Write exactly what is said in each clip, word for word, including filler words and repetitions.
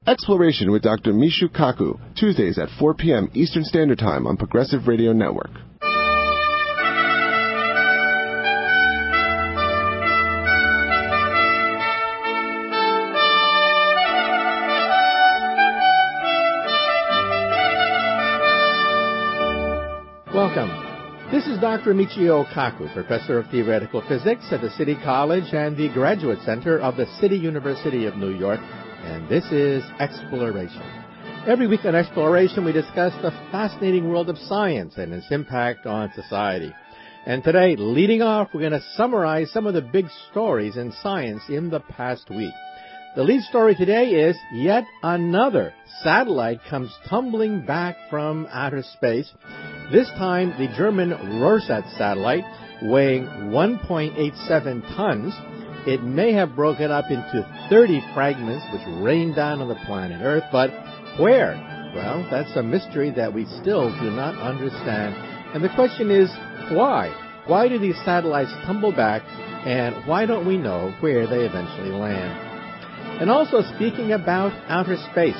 Exploration with Doctor Mishu Kaku, Tuesdays at four p.m. Eastern Standard Time on Progressive Radio Network. Welcome. This is Doctor Michio Kaku, Professor of Theoretical Physics at the City College and the Graduate Center of the City University of New York, and this is Exploration. Every week on Exploration, we discuss the fascinating world of science and its impact on society. And today, leading off, we're going to summarize some of the big stories in science in the past week. The lead story today is yet another satellite comes tumbling back from outer space. This time, the German Röhrsatz satellite, weighing one point eight seven tons. It may have broken up into thirty fragments, which rained down on the planet Earth, but where? Well, that's a mystery that we still do not understand. And the question is, why? Why do these satellites tumble back, and why don't we know where they eventually land? And also, speaking about outer space,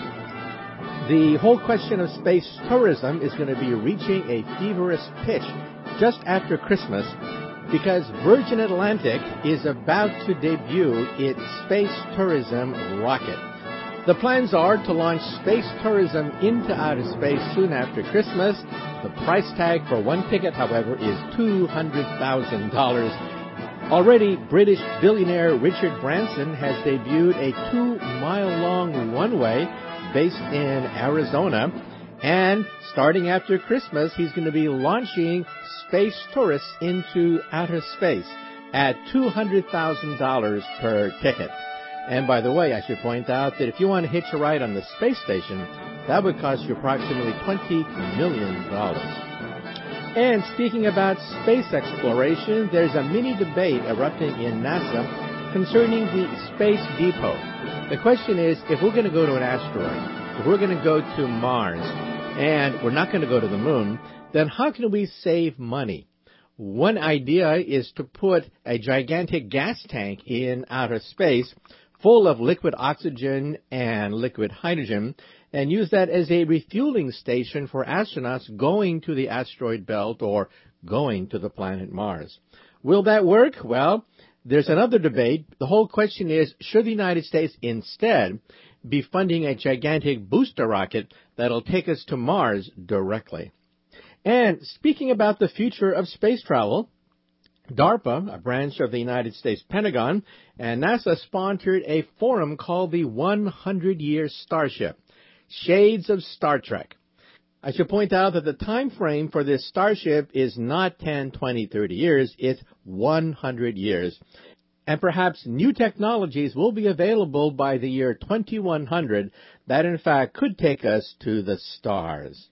the whole question of space tourism is going to be reaching a feverish pitch just after Christmas because Virgin Atlantic is about to debut its space tourism rocket. The plans are to launch space tourism into outer space soon after Christmas. The price tag for one ticket, however, is two hundred thousand dollars. Already, British billionaire Richard Branson has debuted a two-mile-long runway based in Arizona, and starting after Christmas, he's going to be launching space tourists into outer space at two hundred thousand dollars per ticket. And by the way, I should point out that if you want to hitch a ride on the space station, that would cost you approximately twenty million dollars. And speaking about space exploration, there's a mini debate erupting in NASA concerning the Space Depot. The question is, if we're going to go to an asteroid, if we're going to go to Mars, and we're not going to go to the moon, then how can we save money? One idea is to put a gigantic gas tank in outer space full of liquid oxygen and liquid hydrogen, and use that as a refueling station for astronauts going to the asteroid belt or going to the planet Mars. Will that work? Well, there's another debate. The whole question is, should the United States instead be funding a gigantic booster rocket that'll take us to Mars directly? And speaking about the future of space travel, DARPA, a branch of the United States Pentagon, and NASA sponsored a forum called the one hundred year Starship. Shades of Star Trek. I should point out that the time frame for this starship is not ten, twenty, thirty years, it's one hundred years. And perhaps new technologies will be available by the year twenty-one hundred that in fact could take us to the stars.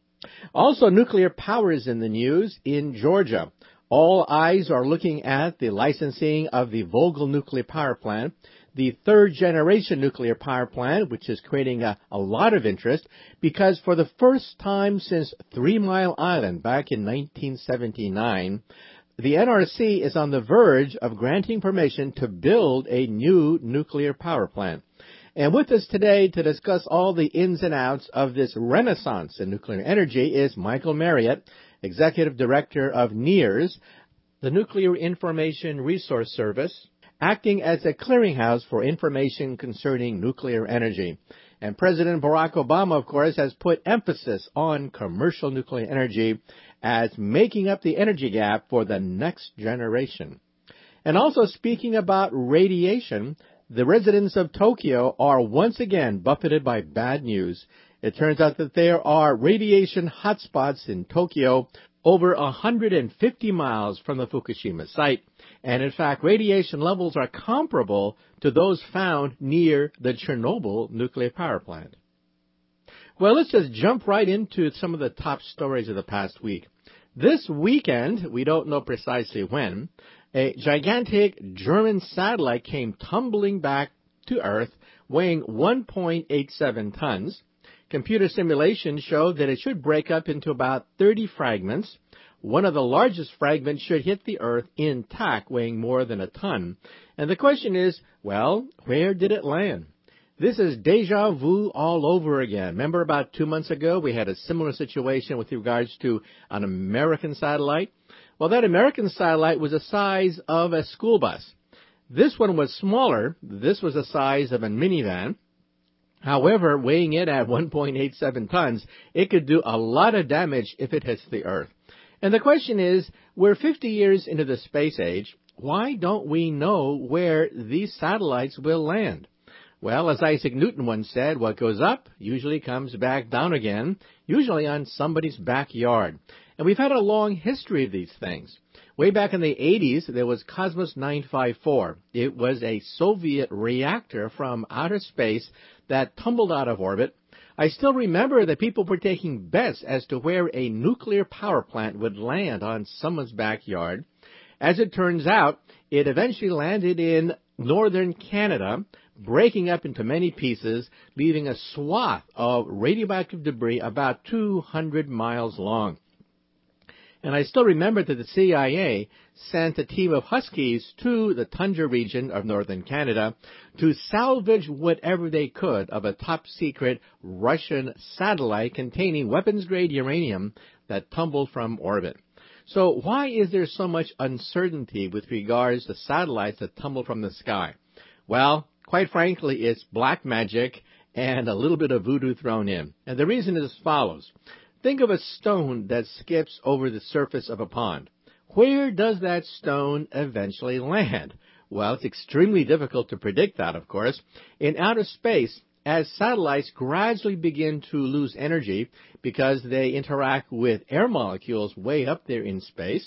Also, nuclear power is in the news in Georgia. All eyes are looking at the licensing of the Vogtle nuclear power plant, the third-generation nuclear power plant, which is creating a, a lot of interest, because for the first time since Three Mile Island back in nineteen seventy-nine, the N R C is on the verge of granting permission to build a new nuclear power plant. And with us today to discuss all the ins and outs of this renaissance in nuclear energy is Michael Marriott, Executive Director of NIRS, the Nuclear Information Resource Service, acting as a clearinghouse for information concerning nuclear energy. And President Barack Obama, of course, has put emphasis on commercial nuclear energy as making up the energy gap for the next generation. And also speaking about radiation, the residents of Tokyo are once again buffeted by bad news. It turns out that there are radiation hotspots in Tokyo over one hundred fifty miles from the Fukushima site. And in fact, radiation levels are comparable to those found near the Chernobyl nuclear power plant. Well, let's just jump right into some of the top stories of the past week. This weekend, we don't know precisely when, a gigantic German satellite came tumbling back to Earth, weighing one point eight seven tons. Computer simulations showed that it should break up into about thirty fragments. One of the largest fragments should hit the Earth intact, weighing more than a ton. And the question is, well, where did it land? This is deja vu all over again. Remember about two months ago we had a similar situation with regards to an American satellite? Well, that American satellite was the size of a school bus. This one was smaller. This was the size of a minivan. However, weighing it at one point eight seven tons, it could do a lot of damage if it hits the Earth. And the question is, we're fifty years into the space age. Why don't we know where these satellites will land? Well, as Isaac Newton once said, what goes up usually comes back down again, usually on somebody's backyard. And we've had a long history of these things. Way back in the eighties, there was Cosmos nine five four. It was a Soviet reactor from outer space that tumbled out of orbit. I still remember that people were taking bets as to where a nuclear power plant would land on someone's backyard. As it turns out, it eventually landed in northern Canada, breaking up into many pieces, leaving a swath of radioactive debris about two hundred miles long. And I still remember that the C I A sent a team of Huskies to the tundra region of northern Canada to salvage whatever they could of a top-secret Russian satellite containing weapons-grade uranium that tumbled from orbit. So why is there so much uncertainty with regards to satellites that tumble from the sky? Well, quite frankly, it's black magic and a little bit of voodoo thrown in. And the reason is as follows. Think of a stone that skips over the surface of a pond. Where does that stone eventually land? Well, it's extremely difficult to predict that, of course. In outer space, as satellites gradually begin to lose energy because they interact with air molecules way up there in space,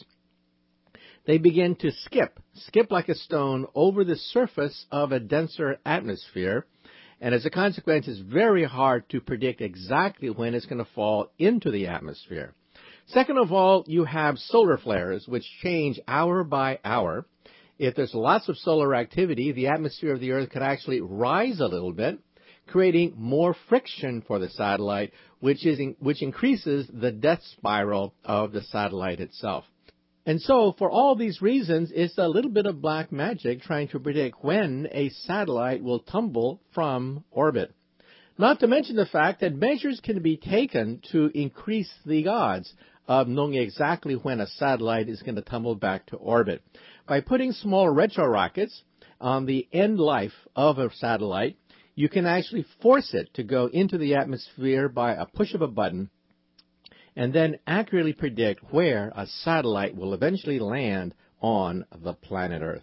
they begin to skip, skip like a stone over the surface of a denser atmosphere. And as a consequence, it's very hard to predict exactly when it's going to fall into the atmosphere. Second of all, you have solar flares, which change hour by hour. If there's lots of solar activity, the atmosphere of the Earth could actually rise a little bit, creating more friction for the satellite, which is in, which increases the death spiral of the satellite itself. And so, for all these reasons, it's a little bit of black magic trying to predict when a satellite will tumble from orbit. Not to mention the fact that measures can be taken to increase the odds of knowing exactly when a satellite is going to tumble back to orbit. By putting small retro rockets on the end life of a satellite, you can actually force it to go into the atmosphere by a push of a button, and then accurately predict where a satellite will eventually land on the planet Earth.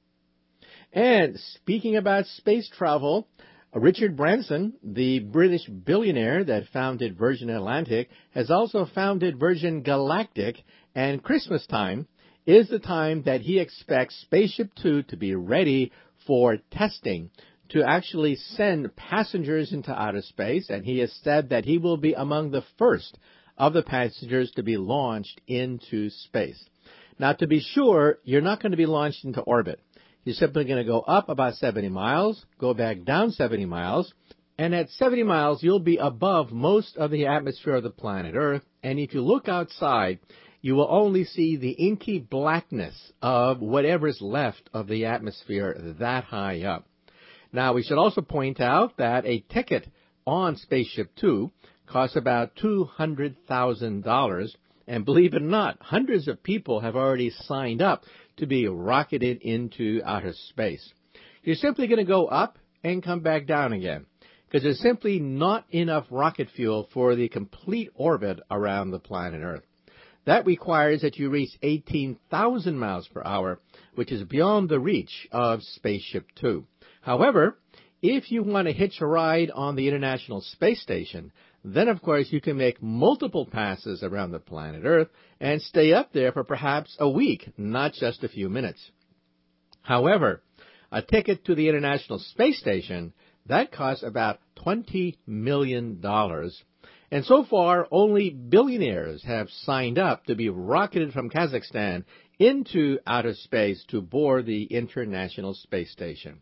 And speaking about space travel, Richard Branson, the British billionaire that founded Virgin Atlantic, has also founded Virgin Galactic, and Christmas time is the time that he expects Spaceship Two to be ready for testing, to actually send passengers into outer space, and he has said that he will be among the first of the passengers to be launched into space. Now, to be sure, you're not going to be launched into orbit. You're simply going to go up about seventy miles, go back down seventy miles, and at seventy miles, you'll be above most of the atmosphere of the planet Earth, and if you look outside, you will only see the inky blackness of whatever's left of the atmosphere that high up. Now, we should also point out that a ticket on Spaceship Two costs about two hundred thousand dollars, and believe it or not, hundreds of people have already signed up to be rocketed into outer space. You're simply going to go up and come back down again, because there's simply not enough rocket fuel for the complete orbit around the planet Earth. That requires that you reach eighteen thousand miles per hour, which is beyond the reach of Spaceship Two. However, if you want to hitch a ride on the International Space Station, then, of course, you can make multiple passes around the planet Earth and stay up there for perhaps a week, not just a few minutes. However, a ticket to the International Space Station, that costs about twenty million dollars. And so far, only billionaires have signed up to be rocketed from Kazakhstan into outer space to board the International Space Station.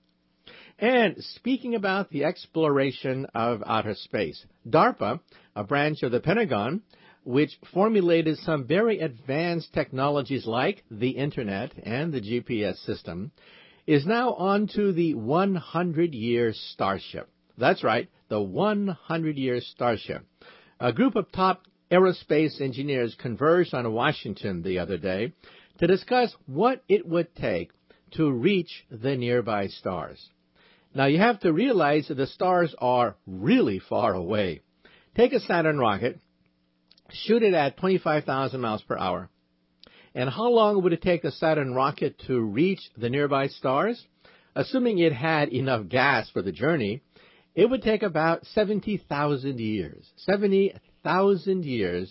And speaking about the exploration of outer space, DARPA, a branch of the Pentagon, which formulated some very advanced technologies like the Internet and the G P S system, is now on to the hundred-year Starship. That's right, the hundred-year Starship. A group of top aerospace engineers converged on Washington the other day to discuss what it would take to reach the nearby stars. Now, you have to realize that the stars are really far away. Take a Saturn rocket, shoot it at twenty-five thousand miles per hour, and how long would it take a Saturn rocket to reach the nearby stars? Assuming it had enough gas for the journey, it would take about seventy thousand years. seventy thousand years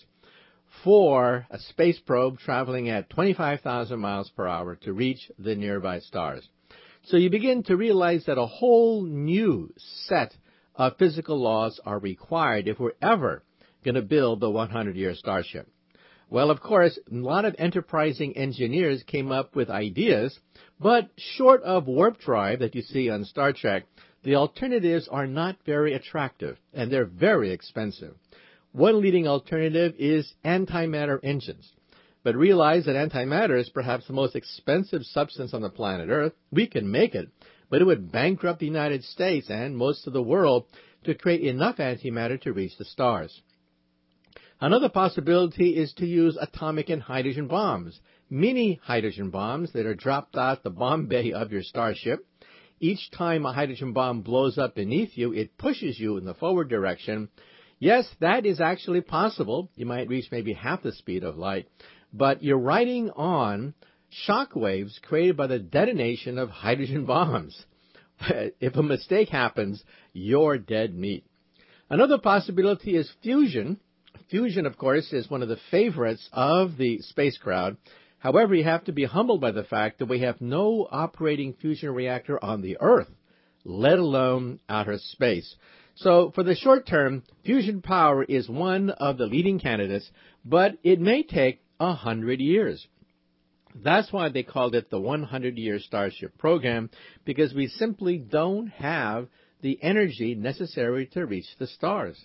for a space probe traveling at twenty-five thousand miles per hour to reach the nearby stars. So you begin to realize that a whole new set of physical laws are required if we're ever going to build the hundred-year Starship. Well, of course, a lot of enterprising engineers came up with ideas, but short of warp drive that you see on Star Trek, the alternatives are not very attractive, and they're very expensive. One leading alternative is antimatter engines. But realize that antimatter is perhaps the most expensive substance on the planet Earth. We can make it, but it would bankrupt the United States and most of the world to create enough antimatter to reach the stars. Another possibility is to use atomic and hydrogen bombs, mini hydrogen bombs that are dropped out the bomb bay of your starship. Each time a hydrogen bomb blows up beneath you, it pushes you in the forward direction. Yes, that is actually possible. You might reach maybe half the speed of light, but you're riding on shock waves created by the detonation of hydrogen bombs. If a mistake happens, you're dead meat. Another possibility is fusion. Fusion, of course, is one of the favorites of the space crowd. However, you have to be humbled by the fact that we have no operating fusion reactor on the Earth, let alone outer space. So for the short term, fusion power is one of the leading candidates, but it may take a hundred years. That's why they called it the hundred-year Starship program, because we simply don't have the energy necessary to reach the stars.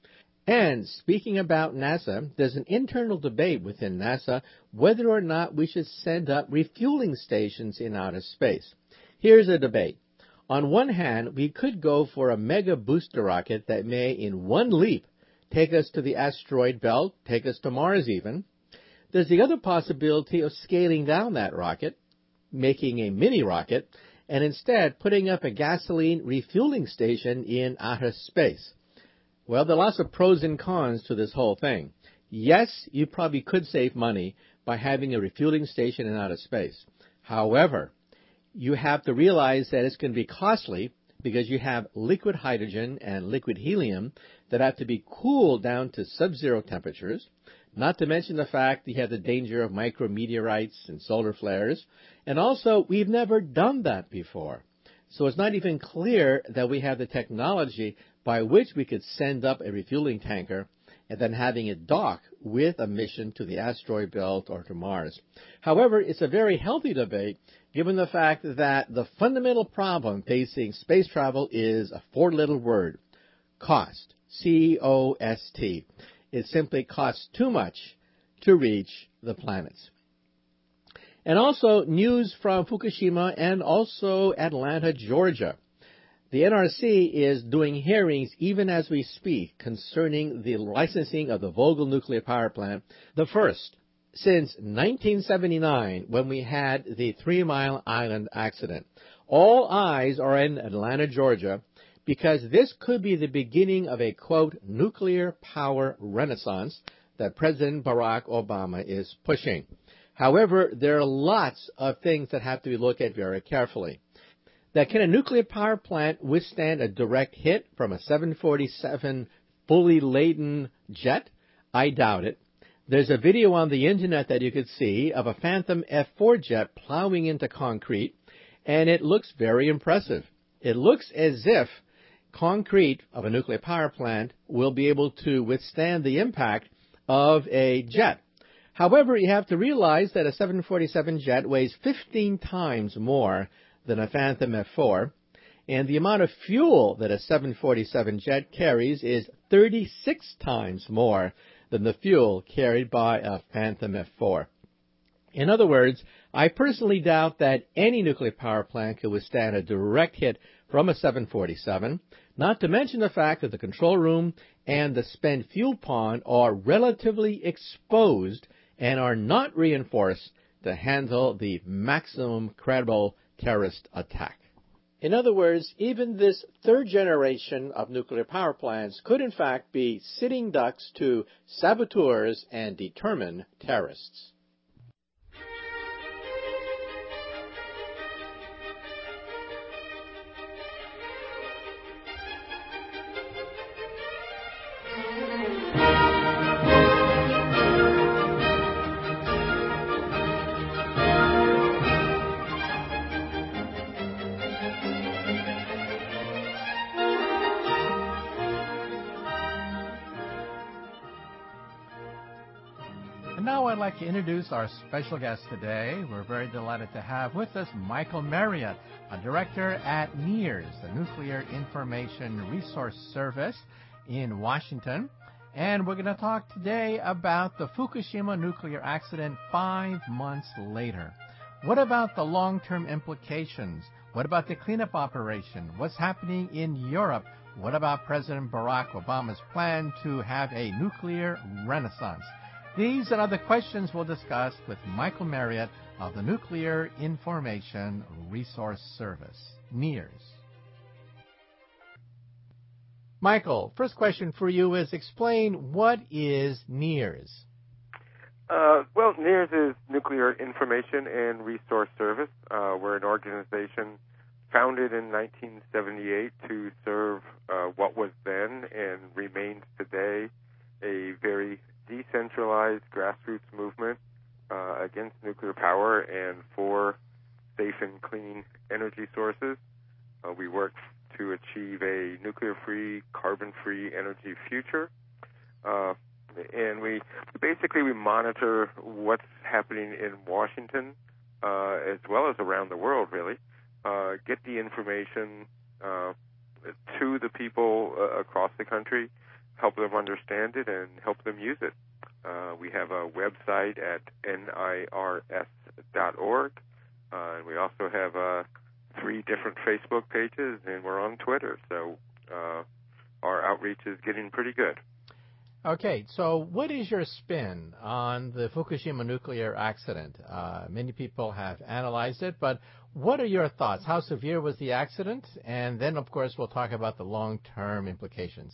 And speaking about NASA, there's an internal debate within NASA whether or not we should send up refueling stations in outer space. Here's a debate. On one hand, we could go for a mega booster rocket that may, in one leap, take us to the asteroid belt, take us to Mars even. There's the other possibility of scaling down that rocket, making a mini rocket, and instead putting up a gasoline refueling station in outer space. Well, there are lots of pros and cons to this whole thing. Yes, you probably could save money by having a refueling station in outer space. However, you have to realize that it's going to be costly because you have liquid hydrogen and liquid helium that have to be cooled down to sub-zero temperatures, not to mention the fact that you have the danger of micrometeorites and solar flares. And also, we've never done that before. So it's not even clear that we have the technology by which we could send up a refueling tanker and then having it dock with a mission to the asteroid belt or to Mars. However, it's a very healthy debate given the fact that the fundamental problem facing space travel is a four-letter word, cost, C O S T. It simply costs too much to reach the planets. And also news from Fukushima and also Atlanta, Georgia. The N R C is doing hearings even as we speak concerning the licensing of the Vogtle nuclear power plant, the first since nineteen seventy-nine when we had the Three Mile Island accident. All eyes are in Atlanta, Georgia, because this could be the beginning of a, quote, nuclear power renaissance that President Barack Obama is pushing. However, there are lots of things that have to be looked at very carefully. That can a nuclear power plant withstand a direct hit from a seven forty-seven fully laden jet? I doubt it. There's a video on the internet that you could see of a Phantom F four jet plowing into concrete, and it looks very impressive. It looks as if concrete of a nuclear power plant will be able to withstand the impact of a jet. However, you have to realize that a seven forty-seven jet weighs fifteen times more than a Phantom F four, and the amount of fuel that a seven forty-seven jet carries is thirty-six times more than the fuel carried by a Phantom F four. In other words, I personally doubt that any nuclear power plant could withstand a direct hit from a seven forty-seven, not to mention the fact that the control room and the spent fuel pond are relatively exposed and are not reinforced to handle the maximum credible terrorist attack. In other words, even this third generation of nuclear power plants could in fact be sitting ducks to saboteurs and determined terrorists. And now I'd like to introduce our special guest today. We're very delighted to have with us Michael Marriott, a director at NIRS, the Nuclear Information Resource Service in Washington. And we're going to talk today about the Fukushima nuclear accident five months later. What about the long-term implications? What about the cleanup operation? What's happening in Europe? What about President Barack Obama's plan to have a nuclear renaissance? These and other questions we'll discuss with Michael Marriott of the Nuclear Information Resource Service, NIRS. Michael, first question for you is explain what is NIRS? Uh, well, NIRS is Nuclear Information and Resource Service. Uh, we're an organization founded in nineteen seventy-eight to serve uh, what was then and remains today a very decentralized grassroots movement uh, against nuclear power and for safe and clean energy sources. Uh, we work to achieve a nuclear-free, carbon-free energy future. Uh, and we basically we monitor what's happening in Washington uh, as well as around the world, really. Uh, get the information uh, to the people uh, across the country, help them understand it, and help them use it. Uh, we have a website at N I R S dot org, uh, and we also have uh, three different Facebook pages, and we're on Twitter, so uh, our outreach is getting pretty good. Okay, so what is your spin on the Fukushima nuclear accident? Uh, many people have analyzed it, but what are your thoughts? How severe was the accident? And then, of course, we'll talk about the long-term implications.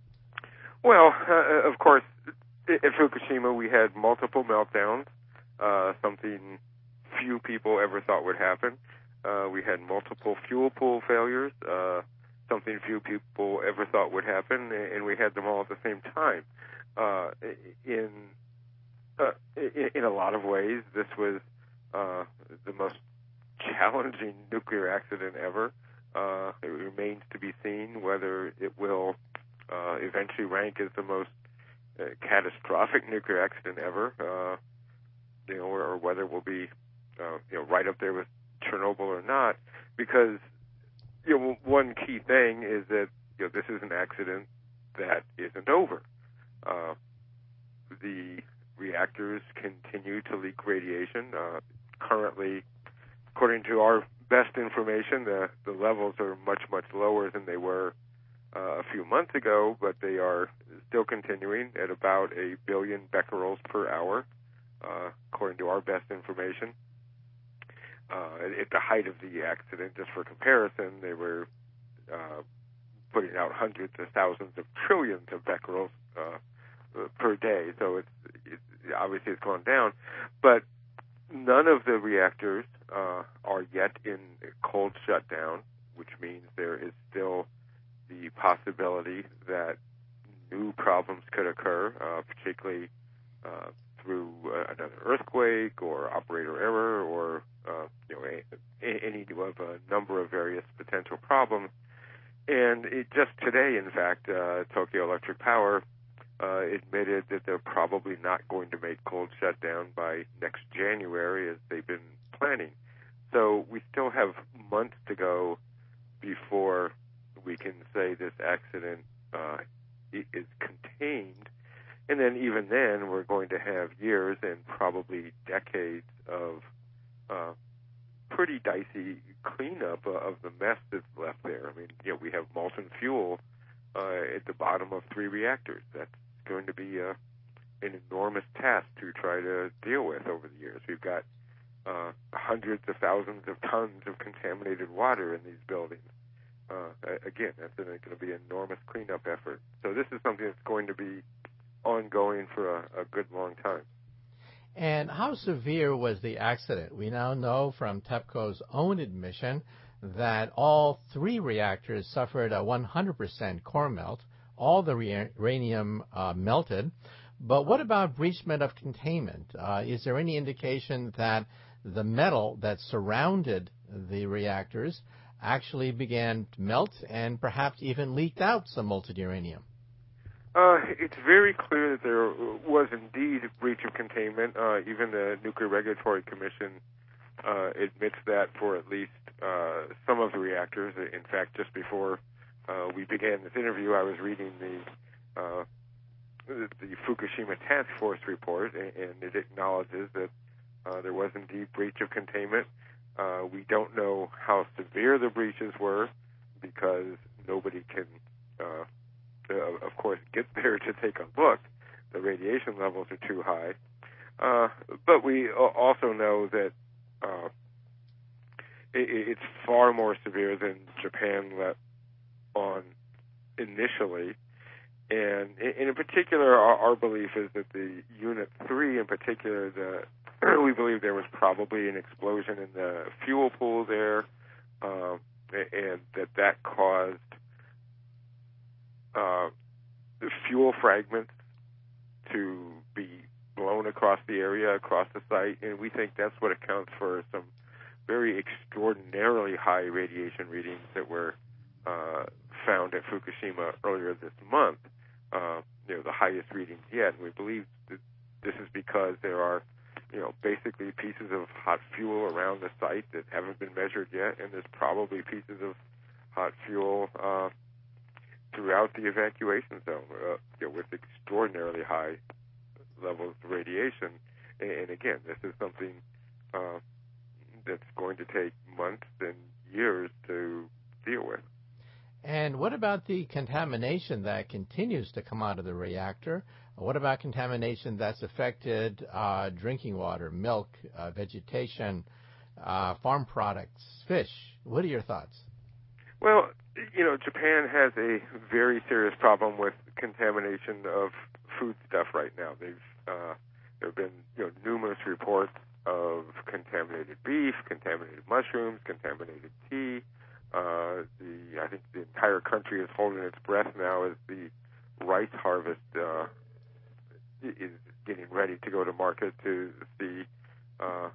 Well, uh, of course, at Fukushima we had multiple meltdowns, uh, something few people ever thought would happen. Uh, we had multiple fuel pool failures, uh, something few people ever thought would happen, and we had them all at the same time. Uh, in, uh, in a lot of ways, this was uh, the most challenging nuclear accident ever. Uh, it remains to be seen whether it will uh, eventually rank as the most uh, catastrophic nuclear accident ever, uh, you know, or, or whether it will be, uh, you know, right up there with Chernobyl or not, because you know, one key thing is that you know this is an accident that isn't over. Uh, the reactors continue to leak radiation. Uh, currently, according to our best information, the, the levels are much, much lower than they were uh, a few months ago, but they are still continuing at about a billion becquerels per hour, uh, according to our best information. Uh, at the height of the accident, just for comparison, they were uh, putting out hundreds of thousands of trillions of becquerels uh, per day. So it's, it's obviously it's gone down, but none of the reactors uh, are yet in cold shutdown, which means there is still the possibility that new problems could occur, uh, particularly uh, through uh, another earthquake or operator error or uh, you know a, any of a number of various potential problems. And it, just today, in fact, uh, Tokyo Electric Power uh, admitted that they're probably not going to make cold shutdown by next January as they've been planning. So we still have months to go before we can say this accident uh, is contained. And then even then, we're going to have years and probably decades of uh, pretty dicey cleanup of the mess that's left there. I mean, you know, we have molten fuel uh, at the bottom of three reactors. That's going to be uh, an enormous task to try to deal with over the years. We've got uh, hundreds of thousands of tons of contaminated water in these buildings. Uh, again, that's going to be an enormous cleanup effort. So this is something that's going to be ongoing for a, a good long time. And how severe was the accident? We now know from TEPCO's own admission that all three reactors suffered a one hundred percent core melt. All the re- uranium uh, melted. But what about breachment of containment? Uh, is there any indication that the metal that surrounded the reactors actually began to melt and perhaps even leaked out some molten uranium? Uh, it's very clear that there was indeed a breach of containment. Uh, even the Nuclear Regulatory Commission uh, admits that for at least uh, some of the reactors. In fact, just before uh, we began this interview, I was reading the, uh, the the Fukushima Task Force report, and, and it acknowledges that uh, there was indeed breach of containment. Uh, we don't know how severe the breaches were because nobody can uh, Uh, of course, get there to take a look. The radiation levels are too high. Uh, but we also know that uh, it, it's far more severe than Japan let on initially. And in, in particular, our, our belief is that the Unit three in particular, the, we believe there was probably an explosion in the fuel pool there, uh, and that that caused Uh, the fuel fragments to be blown across the area, across the site, and we think that's what accounts for some very extraordinarily high radiation readings that were uh, found at Fukushima earlier this month. Uh, you know, the highest readings yet. And we believe that this is because there are, you know, basically pieces of hot fuel around the site that haven't been measured yet, and there's probably pieces of hot fuel Uh, throughout the evacuation zone, uh, you know, with extraordinarily high levels of radiation. And, and again, this is something uh, that's going to take months and years to deal with. And what about the contamination that continues to come out of the reactor? What about contamination that's affected uh, drinking water, milk, uh, vegetation, uh, farm products, fish? What are your thoughts? Well, you know, Japan has a very serious problem with contamination of food stuff right now. They've uh, there have been you know numerous reports of contaminated beef, contaminated mushrooms, contaminated tea. Uh, the I think the entire country is holding its breath now as the rice harvest uh, is getting ready to go to market to see uh,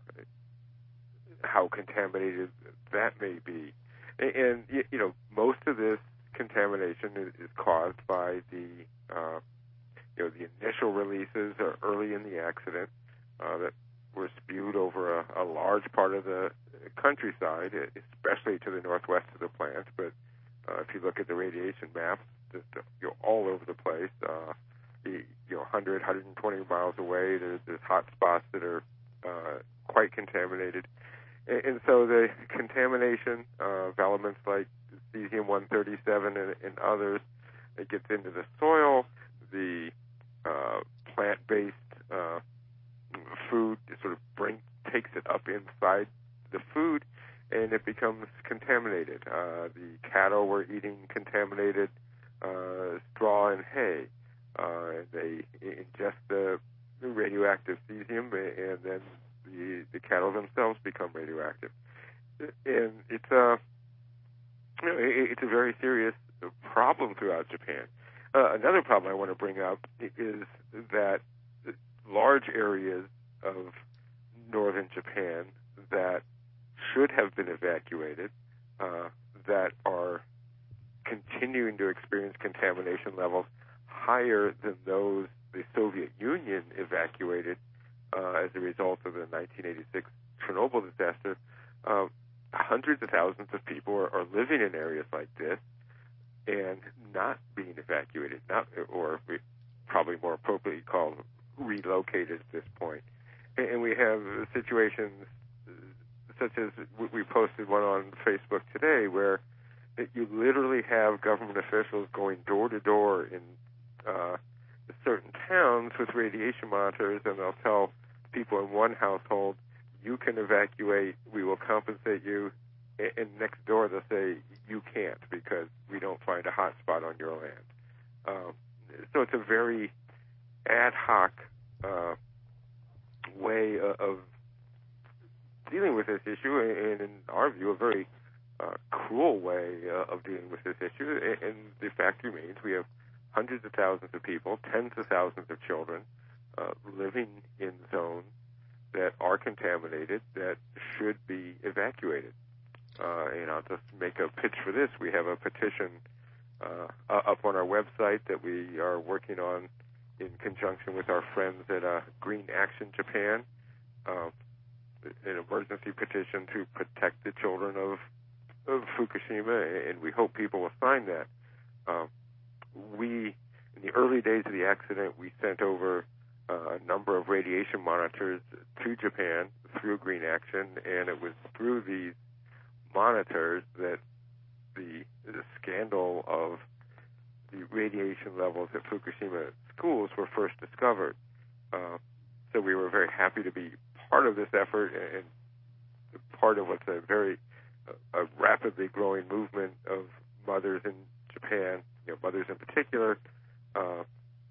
how contaminated that may be. And, you know, most of this contamination is caused by the, uh, you know, the initial releases early in the accident uh, that were spewed over a, a large part of the countryside, especially to the northwest of the plant. But uh, if you look at the radiation maps, just, you know, all over the place, uh, you know, one hundred, one hundred twenty miles away, there's, there's hot spots that are uh, quite contaminated. And so the contamination uh, of elements like cesium one thirty-seven and, and others, it gets into the soil, the uh, plant-based uh, food sort of bring, takes it up inside the food, and it becomes contaminated. Uh, the cattle were eating contaminated uh, straw and hay. Uh, they ingest the radioactive cesium, and then The, the cattle themselves become radioactive, and it's a you know, it's a very serious problem throughout Japan. Uh, another problem I want to bring up is that large areas of northern Japan that should have been evacuated, uh, that are continuing to experience contamination levels higher than those the Soviet Union evacuated Uh, as a result of the nineteen eighty-six Chernobyl disaster. Uh, hundreds of thousands of people are, are living in areas like this and not being evacuated, not or probably more appropriately called relocated at this point. and we have situations such as we posted one on Facebook today where you literally have government officials going door to door in uh, certain towns with radiation monitors, and they'll tell people in one household, you can evacuate, we will compensate you, and next door they'll say, you can't because we don't find a hot spot on your land. Um, so it's a very ad hoc uh, way of dealing with this issue, and in our view, a very uh, cruel way uh, of dealing with this issue. And the fact remains, we have hundreds of thousands of people, tens of thousands of children uh, living in zones that are contaminated that should be evacuated. Uh, and I'll just make a pitch for this. We have a petition uh, up on our website that we are working on in conjunction with our friends at uh, Green Action Japan, uh, an emergency petition to protect the children of, of Fukushima, and we hope people will sign that. Uh, we, in the early days of the accident, we sent over uh, a number of radiation monitors to Japan through Green Action, and it was through these monitors that the, the scandal of the radiation levels at Fukushima schools were first discovered. Uh, so we were very happy to be part of this effort and part of what's a very uh, a rapidly growing movement of mothers in Japan, you know, mothers in particular, uh,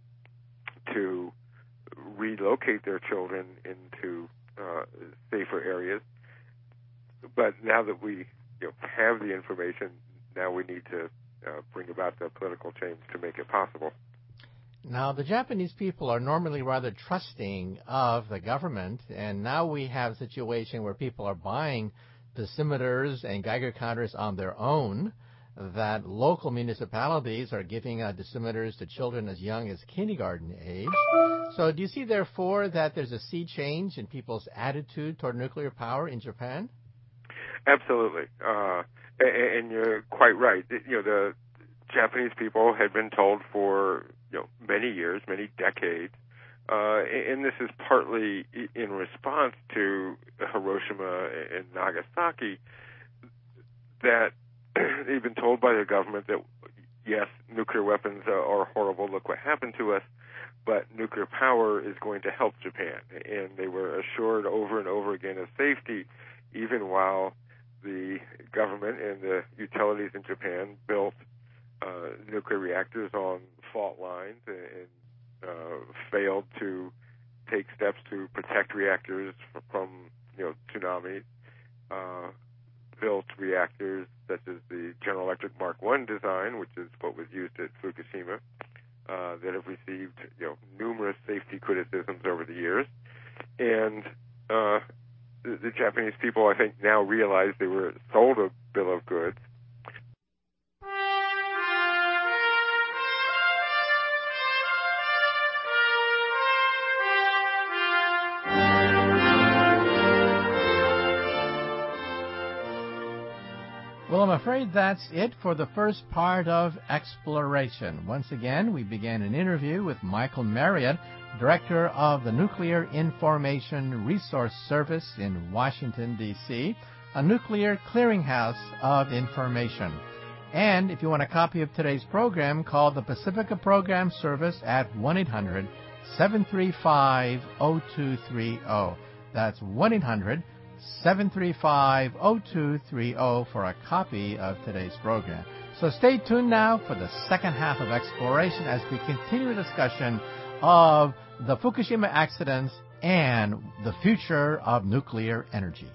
to relocate their children into uh, safer areas. But now that we you know, have the information, now we need to uh, bring about the political change to make it possible. Now, the Japanese people are normally rather trusting of the government, and now we have a situation where people are buying dosimeters and Geiger counters on their own, that local municipalities are giving uh, dosimeters to children as young as kindergarten age. So do you see, therefore, that there's a sea change in people's attitude toward nuclear power in Japan? Absolutely. Uh, and, and you're quite right. You know, the Japanese people had been told for you know many years, many decades, uh, and this is partly in response to Hiroshima and Nagasaki, that they've been told by the government that, yes, nuclear weapons are horrible, look what happened to us, but nuclear power is going to help Japan. And they were assured over and over again of safety, even while the government and the utilities in Japan built uh, nuclear reactors on fault lines and uh, failed to take steps to protect reactors from, you know, tsunamis. Uh, built reactors such as the General Electric Mark one design, which is what was used at Fukushima, uh, that have received you know numerous safety criticisms over the years. And uh, the, the Japanese people, I think, now realize they were sold a bill of goods. Well, I'm afraid that's it for the first part of Exploration. Once again, we began an interview with Michael Marriott, Director of the Nuclear Information Resource Service in Washington, D C, a nuclear clearinghouse of information. And if you want a copy of today's program, call the Pacifica Program Service at one eight hundred seven three five zero two three zero. That's one eight hundred seven three five zero two three zero for a copy of today's program. So stay tuned now for the second half of Exploration as we continue the discussion of the Fukushima accidents and the future of nuclear energy.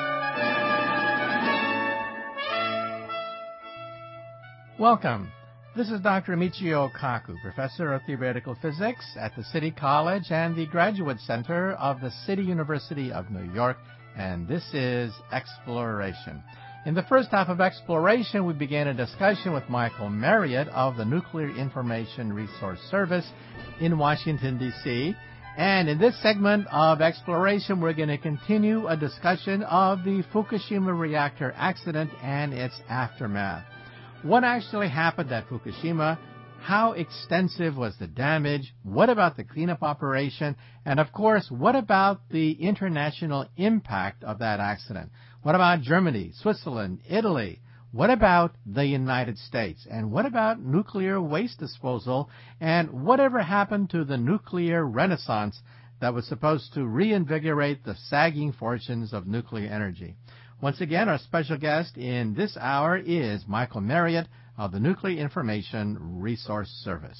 Welcome. This is Doctor Michio Kaku, Professor of Theoretical Physics at the City College and the Graduate Center of the City University of New York, and this is Exploration. In the first half of Exploration, we began a discussion with Michael Marriott of the Nuclear Information Resource Service in Washington, D C, and in this segment of Exploration, we're going to continue a discussion of the Fukushima reactor accident and its aftermath. What actually happened at Fukushima? How extensive was the damage? What about the cleanup operation? And of course, what about the international impact of that accident? What about Germany, Switzerland, Italy? What about the United States? And what about nuclear waste disposal? And whatever happened to the nuclear renaissance that was supposed to reinvigorate the sagging fortunes of nuclear energy? Once again, our special guest in this hour is Michael Marriott of the Nuclear Information Resource Service.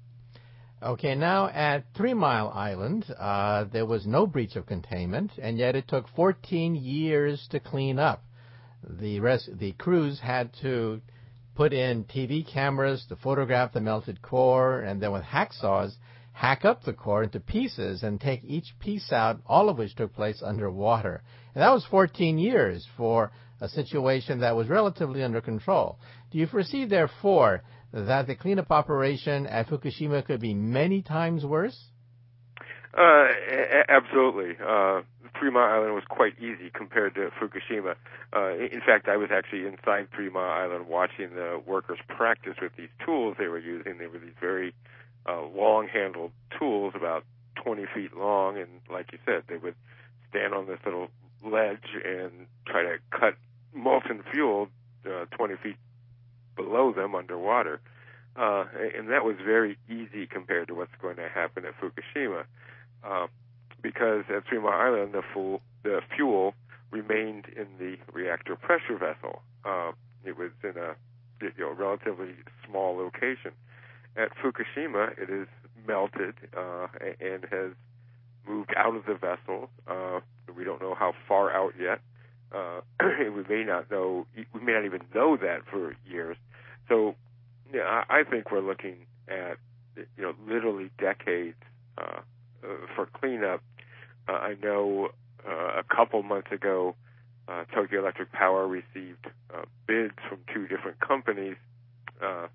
Okay, now at Three Mile Island, uh, there was no breach of containment, and yet it took fourteen years to clean up. The, res- the crews had to put in T V cameras to photograph the melted core, and then with hacksaws, hack up the core into pieces and take each piece out, all of which took place underwater. And that was fourteen years for a situation that was relatively under control. Do you foresee, therefore, that the cleanup operation at Fukushima could be many times worse? Uh, a- absolutely. Uh, Three Mile Island was quite easy compared to Fukushima. Uh, in fact, I was actually inside Three Mile Island watching the workers practice with these tools they were using. They were these very uh, long-handled tools, about twenty feet long, and like you said, they would stand on this little ledge and try to cut molten fuel uh, twenty feet below them underwater. Uh, and that was very easy compared to what's going to happen at Fukushima. Uh, because at Three Mile Island, the, full, the fuel remained in the reactor pressure vessel. Uh, it was in a you know, relatively small location. At Fukushima, it is melted uh, and has moved out of the vessel. Uh, we don't know how far out yet. Uh, we may not know. We may not even know that for years. So, yeah, I think we're looking at you know literally decades uh, uh, for cleanup. Uh, I know uh, a couple months ago, uh, Tokyo Electric Power received uh, bids from two different companies uh,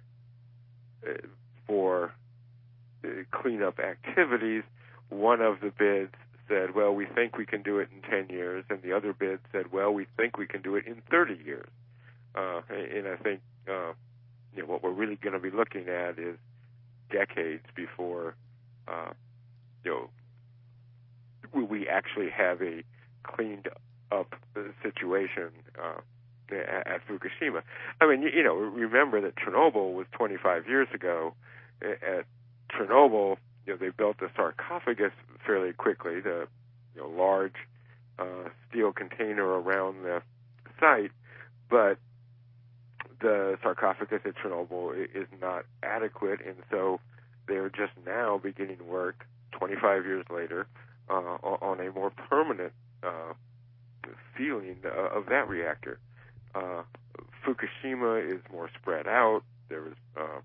for uh, cleanup activities. One of the bids said, well, we think we can do it in ten years, and the other bid said, well, we think we can do it in thirty years. Uh, and I think uh, you know, what we're really going to be looking at is decades before uh, you know, we actually have a cleaned up situation uh, at Fukushima. I mean, you know, remember that Chernobyl was twenty-five years ago. At Chernobyl, you know, they built the sarcophagus fairly quickly, the you know, large uh, steel container around the site, but the sarcophagus at Chernobyl is not adequate, and so they're just now beginning work twenty-five years later uh, on a more permanent uh, sealing of that reactor. Uh, Fukushima is more spread out. There was uh,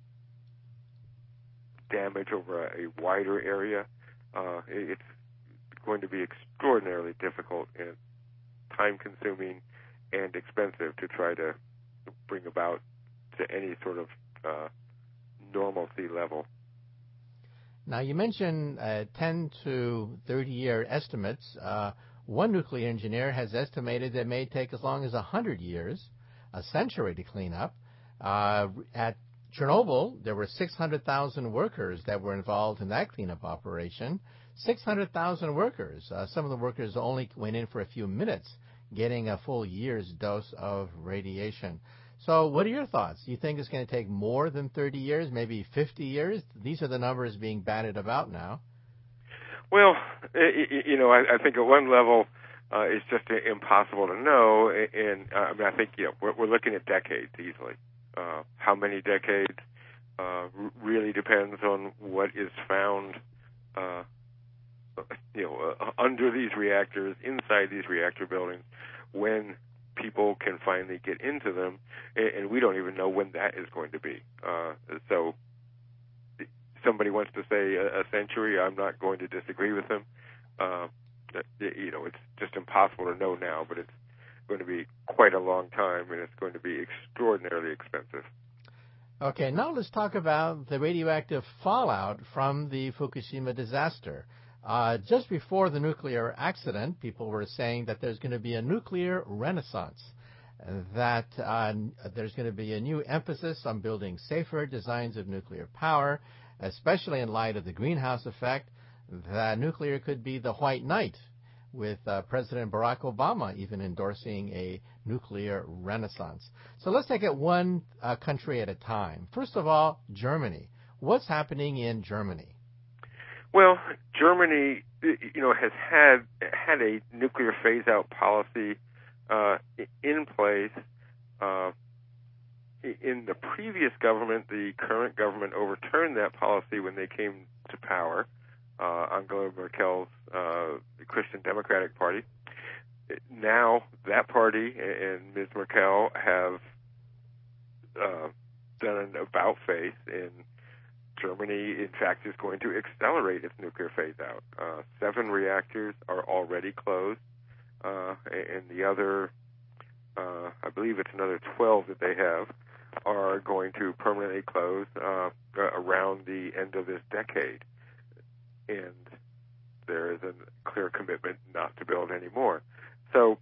damage over a, a wider area. Uh, it's going to be extraordinarily difficult and time-consuming and expensive to try to bring about to any sort of uh, normalcy level. Now, you mentioned uh, ten to thirty year estimates. Uh, one nuclear engineer has estimated that it may take as long as one hundred years, a century to clean up. Uh, at Chernobyl, there were six hundred thousand workers that were involved in that cleanup operation. six hundred thousand workers. Uh, some of the workers only went in for a few minutes, getting a full year's dose of radiation. So what are your thoughts? Do you think it's going to take more than thirty years, maybe fifty years? These are the numbers being batted about now. Well, you know, I think at one level uh, it's just impossible to know, and uh, I mean, I think you know we're, we're looking at decades easily. Uh, how many decades uh, really depends on what is found, uh, you know, uh, under these reactors, inside these reactor buildings, when people can finally get into them, and, and we don't even know when that is going to be. Uh, so somebody wants to say a, a century, I'm not going to disagree with them. Uh, you know, it's just impossible to know now, but it's going to be quite a long time, and it's going to be extraordinarily expensive. Okay, now let's talk about the radioactive fallout from the Fukushima disaster. Uh, just before the nuclear accident, people were saying that there's going to be a nuclear renaissance, that uh, there's going to be a new emphasis on building safer designs of nuclear power, especially in light of the greenhouse effect, that nuclear could be the white knight, with uh, President Barack Obama even endorsing a nuclear renaissance. So let's take it one uh, country at a time. First of all, Germany. What's happening in Germany? Well, Germany, you know, has had had a nuclear phase-out policy uh, in place. Uh, in the previous government, the current government overturned that policy when they came to power. Uh, Angela Merkel's uh, Christian Democratic Party. Now that party and Miz Merkel have uh, done an about-face, and Germany, in fact, is going to accelerate its nuclear phase-out. Uh, seven reactors are already closed, uh, and the other, uh, I believe it's another twelve that they have, are going to permanently close uh, around the end of this decade. And there is a clear commitment not to build any more. So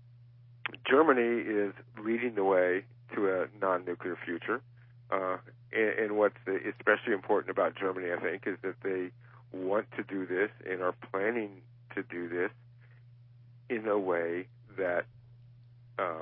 Germany is leading the way to a non-nuclear future. Uh, and, and what's especially important about Germany, I think, is that they want to do this and are planning to do this in a way that uh,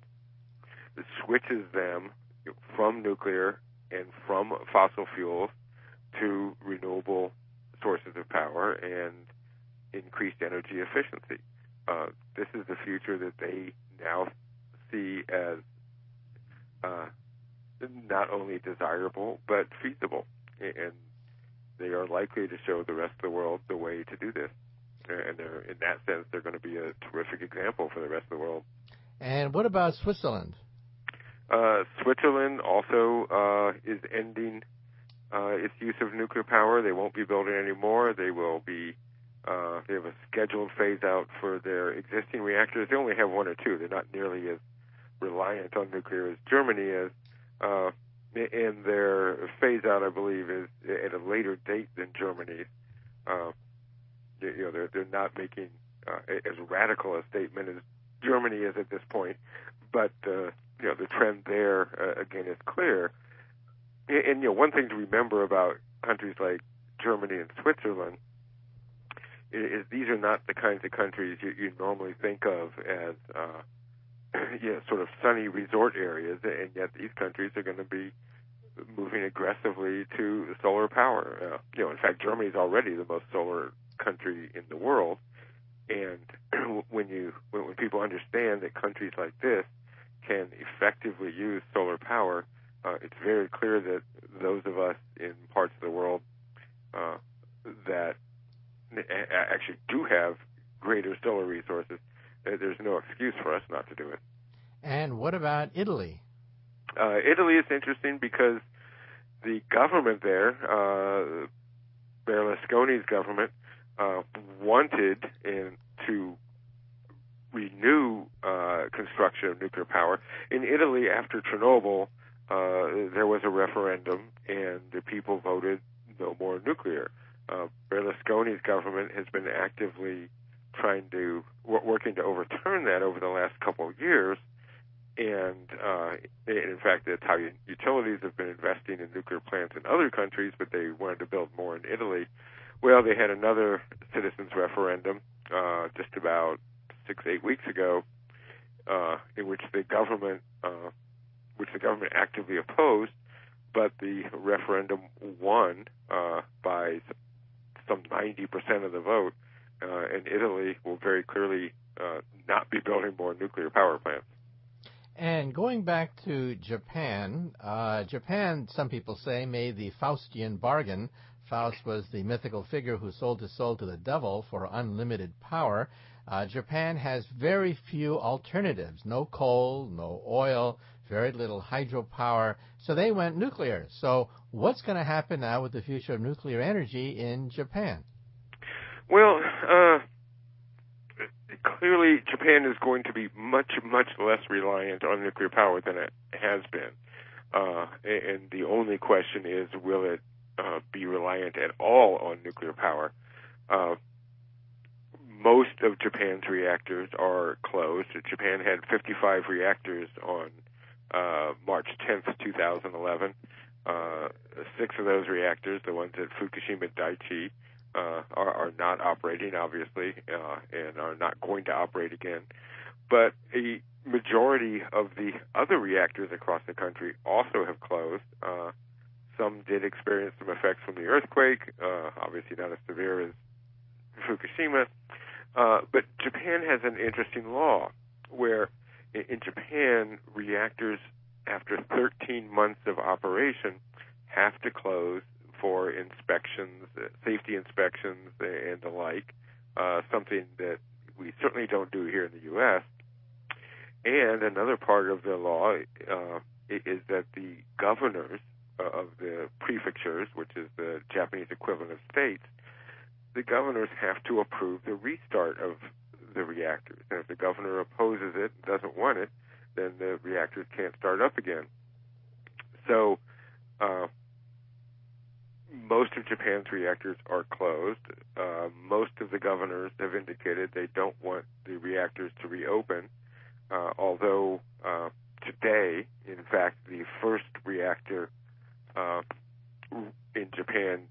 switches them from nuclear and from fossil fuels to renewable sources of power and increased energy efficiency. Uh, this is the future that they now see as uh, not only desirable but feasible, and they are likely to show the rest of the world the way to do this. And they're, in that sense, they're going to be a terrific example for the rest of the world. And what about Switzerland? Uh, Switzerland also uh, is ending Uh, its use of nuclear power. They won't be building any more. They will be, uh, they have a scheduled phase out for their existing reactors. They only have one or two. They're not nearly as reliant on nuclear as Germany is. Uh, and their phase out, I believe, is at a later date than Germany's. Uh, you know, they're, they're not making uh, as radical a statement as Germany is at this point. But, uh, you know, the trend there, uh, again, is clear. And, you know, one thing to remember about countries like Germany and Switzerland is, is these are not the kinds of countries you, you normally think of as, uh, you know, sort of sunny resort areas, and yet these countries are going to be moving aggressively to solar power. Uh, you know, in fact, Germany is already the most solar country in the world, and when you when, when people understand that countries like this can effectively use solar power, Uh, it's very clear that those of us in parts of the world uh, that actually do have greater solar resources, there's no excuse for us not to do it. And what about Italy? Uh, Italy is interesting because the government there, uh, Berlusconi's government, uh, wanted in, to renew uh, construction of nuclear power. In Italy, after Chernobyl, Uh, there was a referendum, and the people voted no more nuclear. Uh, Berlusconi's government has been actively trying to, w- working to overturn that over the last couple of years, and uh, in fact, the Italian utilities have been investing in nuclear plants in other countries, but they wanted to build more in Italy. Well, they had another citizens' referendum uh, just about six, eight weeks ago, uh, in which the government uh, which the government actively opposed, but the referendum won uh, by some ninety percent of the vote, uh, and Italy will very clearly uh, not be building more nuclear power plants. And going back to Japan, uh, Japan, some people say, made the Faustian bargain. Faust was the mythical figure who sold his soul to the devil for unlimited power. uh, Japan has very few alternatives. No coal, no oil, very little hydropower. So they went nuclear. So what's going to happen now with the future of nuclear energy in Japan? Well, uh, clearly Japan is going to be much, much less reliant on nuclear power than it has been. Uh, and the only question is, will it uh, be reliant at all on nuclear power? Uh, most of Japan's reactors are closed. Japan had fifty-five reactors on uh, March tenth, two thousand eleven. Uh, six of those reactors, the ones at Fukushima Daiichi, uh, are, are not operating, obviously, uh, and are not going to operate again. But a majority of the other reactors across the country also have closed. Uh, some did experience some effects from the earthquake, uh, obviously not as severe as Fukushima. Uh, but Japan has an interesting law where in, in Japan, reactors after thirteen months of operation have to close for inspections, uh, safety inspections, and the like, uh, something that we certainly don't do here in the U S And another part of the law uh, is that the governors of the prefectures, which is the Japanese equivalent of states, the governors have to approve the restart of the reactors. And if the governor opposes it, doesn't want it, then the reactors can't start up again. So uh, most of Japan's reactors are closed. Uh, most of the governors have indicated they don't want the reactors to reopen. Uh, although uh, today, in fact, the first reactor uh, in Japan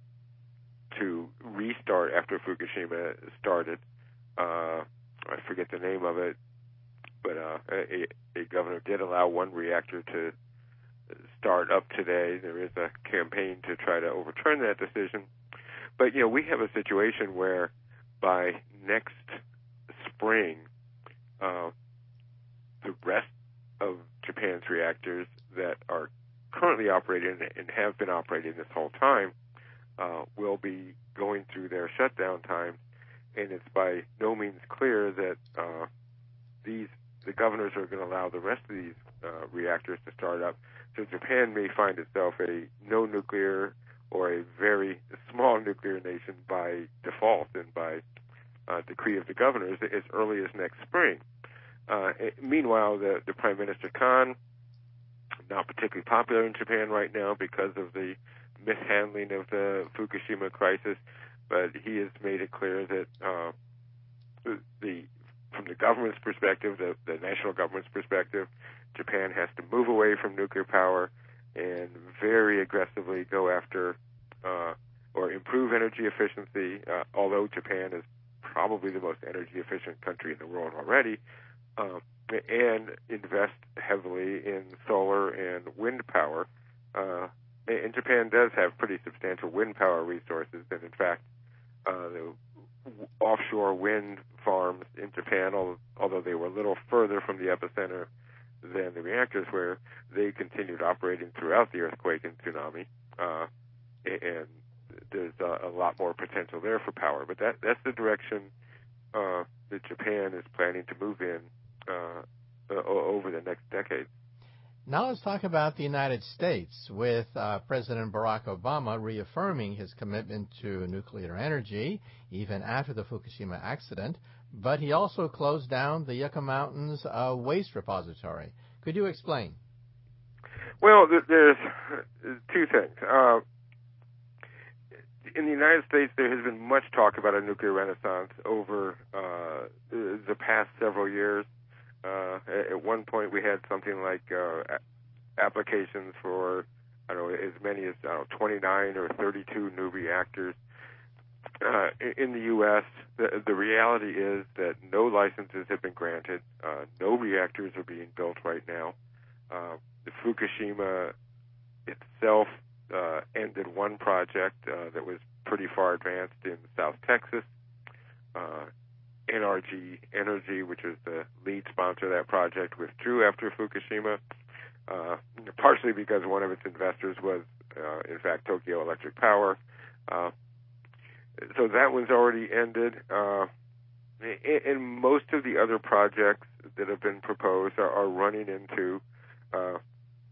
to restart after Fukushima started, uh, I forget the name of it, but uh, a, a governor did allow one reactor to start up today. There is a campaign to try to overturn that decision. But, you know, we have a situation where by next spring, uh, the rest of Japan's reactors that are currently operating and have been operating this whole time uh, will be going through their shutdown time, and it's by no means clear that uh, these the governors are going to allow the rest of these uh, reactors to start up. So Japan may find itself a no nuclear or a very small nuclear nation by default and by uh, decree of the governors as early as next spring. Uh, meanwhile, the, the Prime Minister Kan, not particularly popular in Japan right now because of the mishandling of the Fukushima crisis, but he has made it clear that uh, the from the government's perspective, the, the national government's perspective, Japan has to move away from nuclear power and very aggressively go after uh, or improve energy efficiency, uh, although Japan is probably the most energy efficient country in the world already. Uh, and invest heavily in solar and wind power. Uh, and Japan does have pretty substantial wind power resources, and in fact, uh, the offshore wind farms in Japan, although they were a little further from the epicenter than the reactors were, they continued operating throughout the earthquake and tsunami, uh, and there's a, a lot more potential there for power. But that that's the direction uh, that Japan is planning to move in Uh, uh, over the next decade. Now let's talk about the United States, with uh, President Barack Obama reaffirming his commitment to nuclear energy even after the Fukushima accident, but he also closed down the Yucca Mountains uh, waste repository. Could you explain? Well, there's two things. Uh, in the United States, there has been much talk about a nuclear renaissance over uh, the past several years. Uh, at one point, we had something like uh, applications for, I don't know, as many as I don't know, twenty-nine or thirty-two new reactors. Uh, in the U S, the, the reality is that no licenses have been granted. Uh, no reactors are being built right now. Uh, the Fukushima itself uh, ended one project uh, that was pretty far advanced in South Texas. Uh, N R G Energy, which was the lead sponsor of that project, withdrew after Fukushima, uh, partially because one of its investors was, uh, in fact, Tokyo Electric Power. Uh, so that one's already ended. Uh, and most of the other projects that have been proposed are, are running into uh,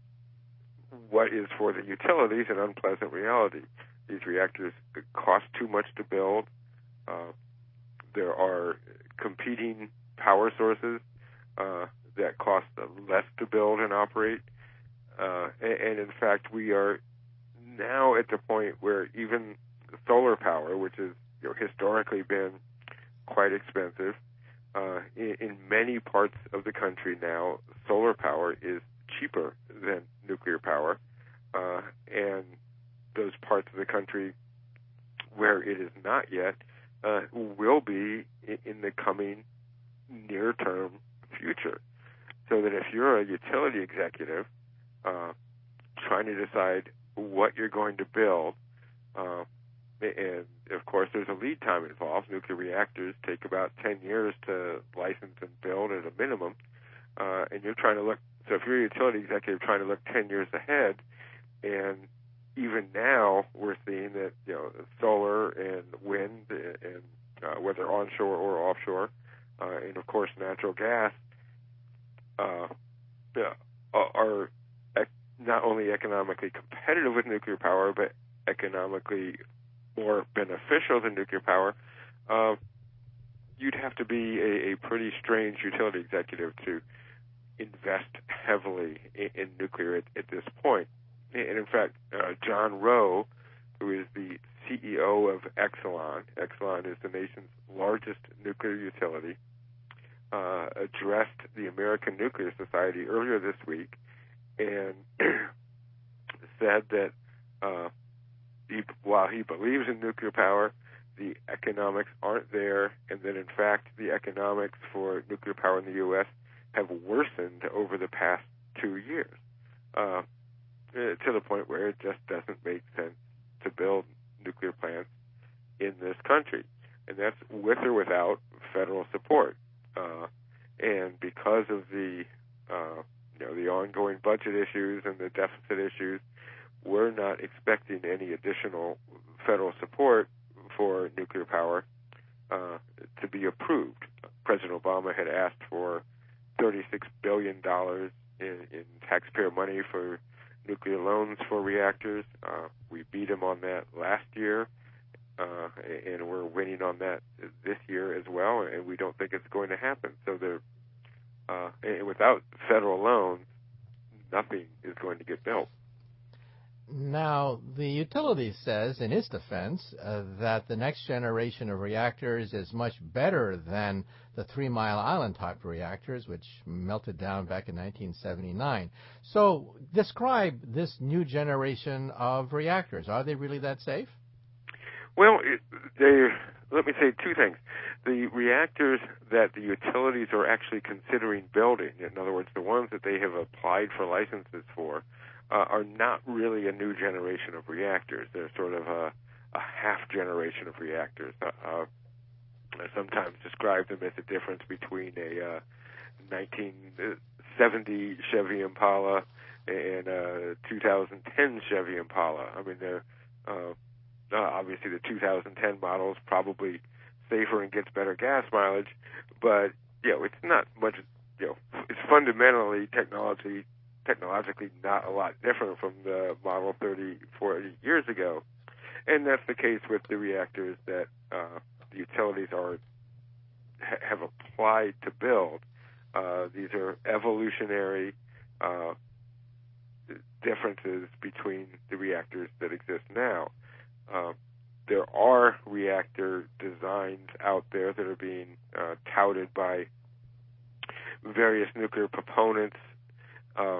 what is for the utilities an unpleasant reality. These reactors cost too much to build. Uh, there are competing power sources uh, that cost less to build and operate. Uh, and, and in fact, we are now at the point where even solar power, which has you know, historically been quite expensive, uh, in, in many parts of the country now, solar power is cheaper than nuclear power. Uh, and those parts of the country where it is not yet uh, will be in, in the coming near-term future. So that if you're a utility executive uh, trying to decide what you're going to build, uh, and of course there's a lead time involved. Nuclear reactors take about ten years to license and build at a minimum, uh, and you're trying to look. So if you're a utility executive trying to look ten years ahead, and even now we're seeing that you know solar and wind and uh, whether onshore or offshore, uh, and of course natural gas uh, are ec- not only economically competitive with nuclear power, but economically more beneficial than nuclear power. Uh, you'd have to be a, a pretty strange utility executive to invest heavily in, in nuclear at, at this point. And in fact, uh, John Rowe, who is the C E O of Exelon, Exelon is the nation's largest nuclear utility, uh, addressed the American Nuclear Society earlier this week and said that uh, he, while he believes in nuclear power, the economics aren't there, and that in fact the economics for nuclear power in the U S have worsened over the past two years. Uh, to the point where it just doesn't make sense to build nuclear plants in this country. And that's with or without federal support. Uh, and because of the uh, you know the ongoing budget issues and the deficit issues, we're not expecting any additional federal support for nuclear power uh, to be approved. President Obama had asked for thirty-six billion dollars in, in taxpayer money for nuclear loans for reactors. Uh, we beat him on that last year, uh, and we're winning on that this year as well, and we don't think it's going to happen. So there, uh, and without federal loans, nothing is going to get built. Now, the utility says in its defense uh, that the next generation of reactors is much better than the Three Mile Island type reactors, which melted down back in nineteen seventy-nine. So describe this new generation of reactors. Are they really that safe? Well, it, they, let me say two things. The reactors that the utilities are actually considering building, in other words, the ones that they have applied for licenses for, Uh, are not really a new generation of reactors. They're sort of a, a half generation of reactors. Uh, uh, I sometimes describe them as the difference between a uh, nineteen seventy Chevy Impala and a two thousand ten Chevy Impala. I mean, they're uh, obviously the two thousand ten model is probably safer and gets better gas mileage, but you know, it's not much. You know, it's fundamentally technology. technologically not a lot different from the model thirty, forty years ago. And that's the case with the reactors that uh, the utilities are ha- have applied to build. Uh, these are evolutionary uh, differences between the reactors that exist now. Uh, there are reactor designs out there that are being uh, touted by various nuclear proponents uh,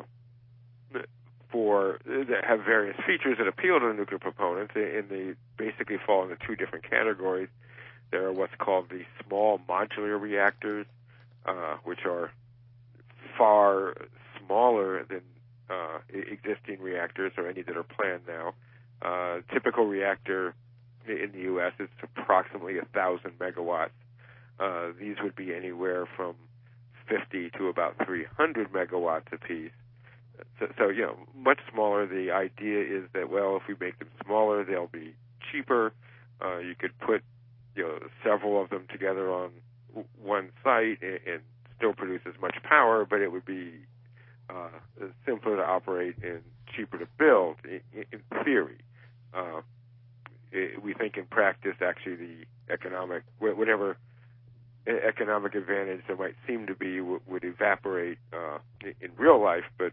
for that have various features that appeal to the nuclear proponents, and they basically fall into two different categories. There are what's called the small modular reactors, uh, which are far smaller than uh, existing reactors or any that are planned now. Uh, typical reactor in the U S is approximately one thousand megawatts. Uh, these would be anywhere from fifty to about three hundred megawatts apiece. So, so, you know, much smaller. The idea is that, well, if we make them smaller, they'll be cheaper. Uh, you could put, you know, several of them together on one site and, and still produce as much power, but it would be uh, simpler to operate and cheaper to build in, in theory. Uh, it, we think in practice, actually, the economic, whatever economic advantage there might seem to be w- would evaporate uh, in real life, but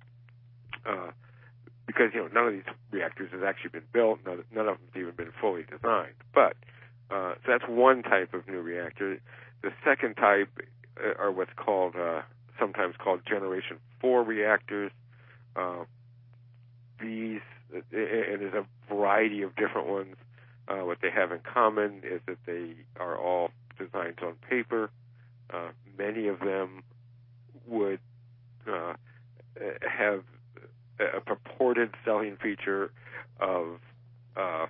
uh, because, you know, none of these reactors has actually been built, none, none of them have even been fully designed. But, uh, so that's one type of new reactor. The second type are what's called, uh, sometimes called Generation four reactors. Uh, these, and there's a variety of different ones. Uh, what they have in common is that they are all designs on paper. Uh, many of them would uh, have a purported selling feature of uh,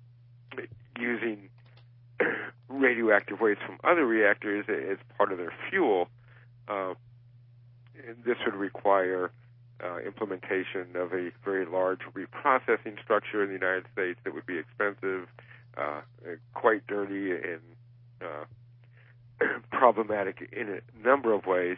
using radioactive waste from other reactors as part of their fuel. Uh, this would require uh, implementation of a very large reprocessing structure in the United States that would be expensive, uh, quite dirty, and uh, problematic in a number of ways.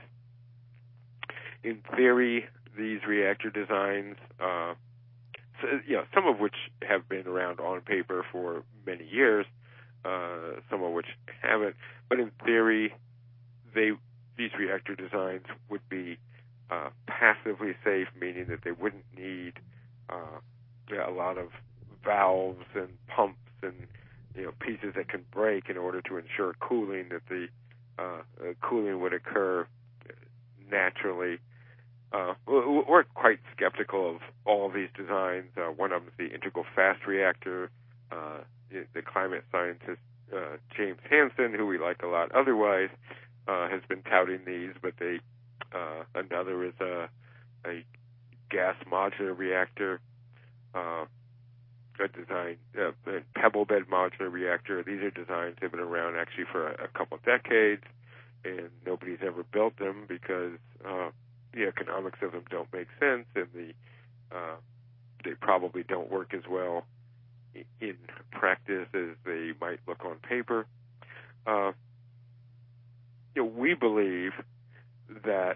In theory, these reactor designs, uh, so, you know, some of which have been around on paper for many years, uh, some of which haven't, but in theory, they these reactor designs would be uh, passively safe, meaning that they wouldn't need uh, a lot of valves and pumps and, you know, pieces that can break in order to ensure cooling, that the uh, uh, cooling would occur naturally. Uh, we're quite skeptical of all of these designs. Uh, one of them is the integral fast reactor. Uh, the climate scientist uh, James Hansen, who we like a lot otherwise, uh, has been touting these, but they uh, another is a, a gas modular reactor, uh, a design, uh, a pebble bed modular reactor. These are designs that have been around actually for a, a couple of decades, and nobody's ever built them because uh, the economics of them don't make sense, and the uh, they probably don't work as well in practice as they might look on paper. Uh, you know, we believe that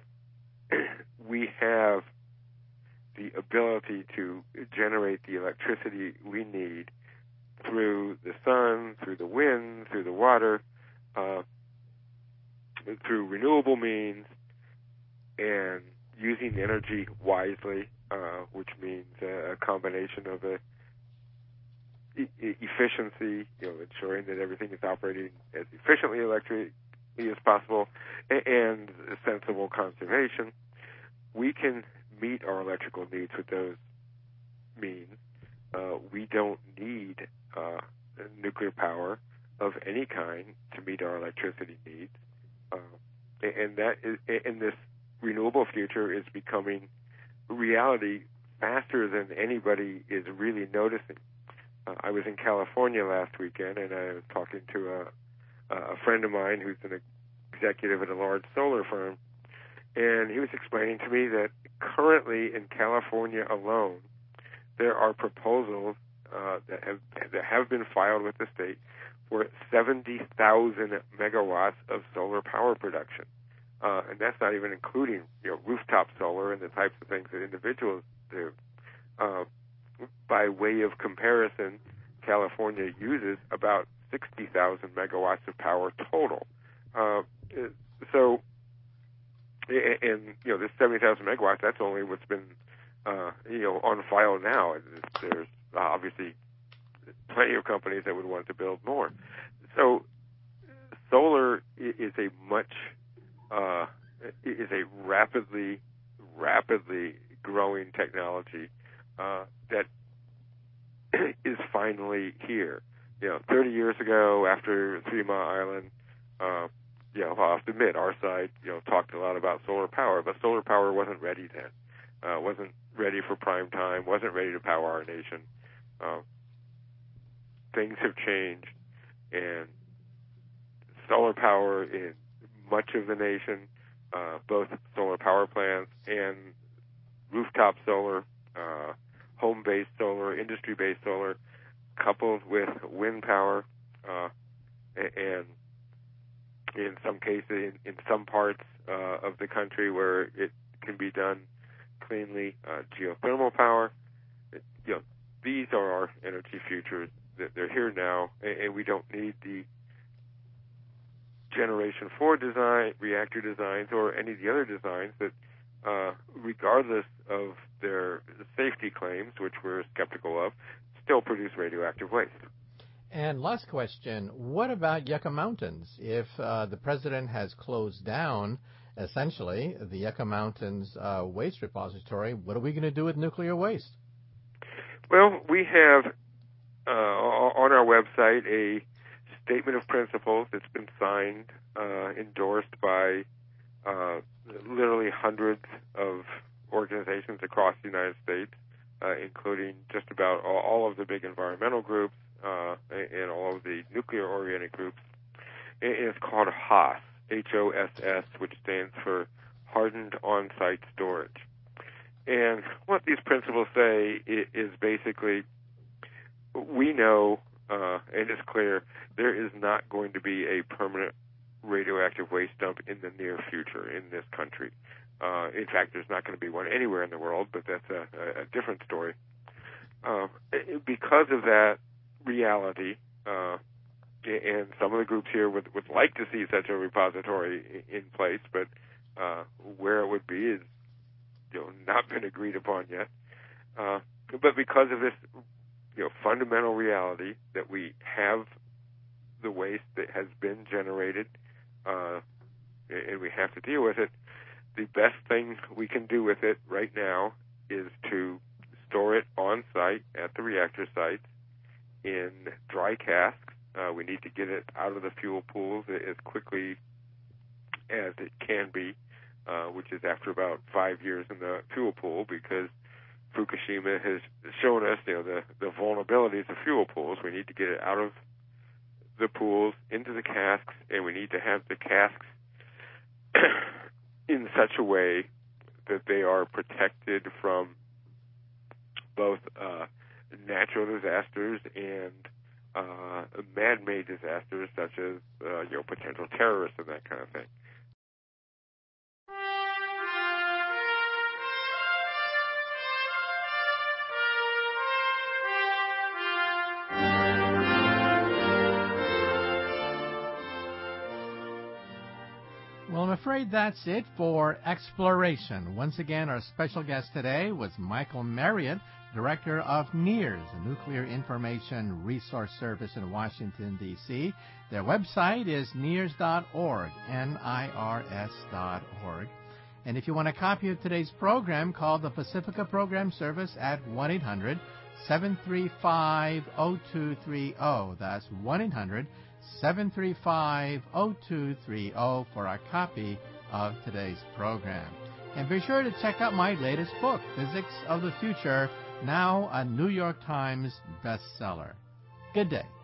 we have the ability to generate the electricity we need through the sun, through the wind, through the water, uh, through renewable means, and using energy wisely, uh, which means a, a combination of a e- efficiency, you know, ensuring that everything is operating as efficiently electrically as possible, and, and sensible conservation. We can meet our electrical needs with those means. Uh, we don't need uh, nuclear power of any kind to meet our electricity needs, uh, and that is, in this renewable future is becoming reality faster than anybody is really noticing. Uh, I was in California last weekend, and I was talking to a, a friend of mine who's an executive at a large solar firm, and he was explaining to me that currently in California alone, there are proposals uh, that have that have been filed with the state for seventy thousand megawatts of solar power production. Uh, and that's not even including, you know, rooftop solar and the types of things that individuals do. Uh, by way of comparison, California uses about sixty thousand megawatts of power total. Uh, so, and, you know, this seventy thousand megawatts, that's only what's been, uh, you know, on file now. There's obviously plenty of companies that would want to build more. So, solar is a much Uh, is a rapidly, rapidly growing technology uh, that is finally here. You know, thirty years ago, after Three Mile Island, uh, you know, I'll have to admit, our side, you know, talked a lot about solar power, but solar power wasn't ready then. Uh, wasn't ready for prime time. Wasn't ready to power our nation. Uh, things have changed, and solar power in much of the nation, uh, both solar power plants and rooftop solar, uh, home-based solar, industry-based solar, coupled with wind power, uh, and in some cases, in, in some parts uh, of the country where it can be done cleanly, uh, geothermal power. It, you know, these are our energy futures. They're here now, and, and we don't need the Generation four design, reactor designs, or any of the other designs that, uh, regardless of their safety claims, which we're skeptical of, still produce radioactive waste. And last question, what about Yucca Mountains? If uh, the president has closed down, essentially, the Yucca Mountains uh, waste repository, what are we going to do with nuclear waste? Well, we have uh, on our website a statement of principles that's been signed, uh, endorsed by uh, literally hundreds of organizations across the United States, uh, including just about all, all of the big environmental groups uh, and all of the nuclear-oriented groups. And it's called H O S S, H O S S, which stands for Hardened On-Site Storage. And what these principles say is basically, we know, uh, and it's clear, there is not going to be a permanent radioactive waste dump in the near future in this country. Uh, in fact, there's not going to be one anywhere in the world, but that's a, a different story. Uh, because of that reality, uh, and some of the groups here would, would like to see such a repository in place, but uh, where it would be is, you know, not been agreed upon yet. Uh, but because of this, you know, fundamental reality that we have the waste that has been generated, uh, and we have to deal with it, the best thing we can do with it right now is to store it on site at the reactor sites in dry casks. Uh, we need to get it out of the fuel pools as quickly as it can be, uh, which is after about five years in the fuel pool, because Fukushima has shown us, you know, the, the vulnerabilities of fuel pools. We need to get it out of the pools into the casks, and we need to have the casks in such a way that they are protected from both uh, natural disasters and uh, man-made disasters, such as uh, you know, potential terrorists and that kind of thing. Well, I'm afraid that's it for Exploration. Once again, our special guest today was Michael Marriott, Director of NIRS, a Nuclear Information Resource Service in Washington, D C Their website is nirs dot org, N I R S dot org. And if you want a copy of today's program, call the Pacifica Program Service at one eight hundred seven three five zero two three zero. That's one eight hundred seven three five zero two three zero for a copy of today's program. And be sure to check out my latest book, Physics of the Future, now a New York Times bestseller. Good day.